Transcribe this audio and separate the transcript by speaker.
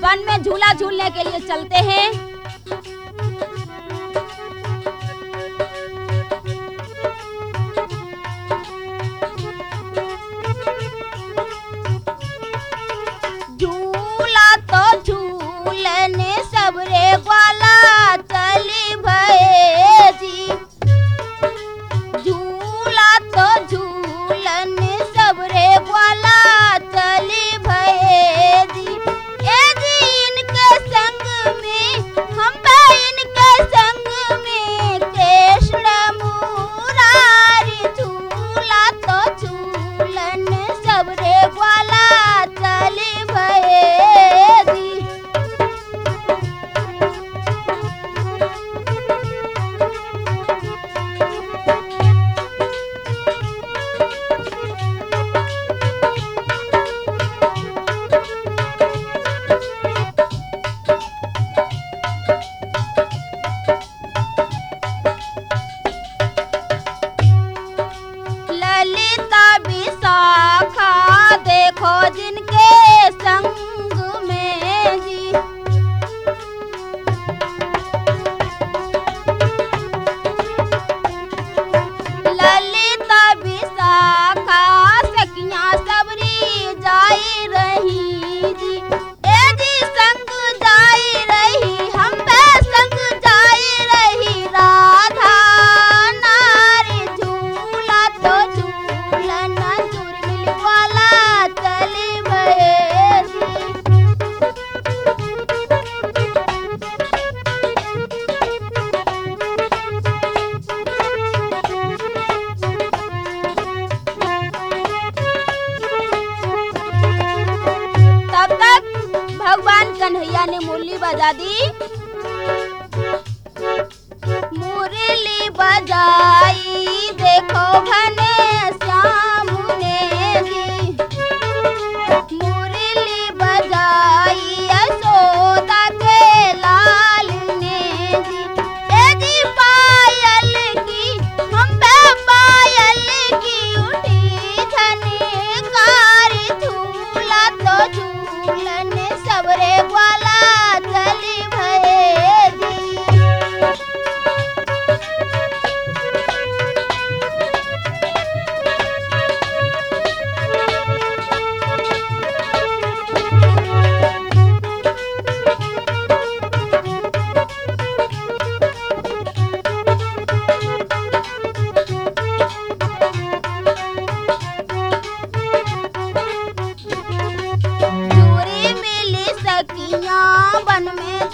Speaker 1: वन में झूला झूलने के लिए चलते हैं। झूला तो झूलने सबरे ग्वाला चली भये जी। झूला तो झूलने सबरे ग्वाला चली भये जी। ए जी इनके संग में हम इनके संग में कृष्ण मुरारी। झूला तो झूलने सबरे ग्वाला चली भये जी। ललिता विशाखा देखो जिनके संग में जी। ललिता विशाखा सखियां सबरी जाई रही जी। ए जी संग जाई रही हम पे संग जाई रही राधा नारी। झूला तो झूलना झूल वाला चली भये जी। तब तक भगवान कन्हैया ने मुरली बजा दी। मुरली बजाई देखो घने श्याम ने जी। मुरली बजाई यशोदा के लाल ने जी। ए जी पायल की हम पे पायल की उठी झनकारी। झूला तो झूलने सबरे ग्वाला चली भये जी। चूरी मिली सखियां वन में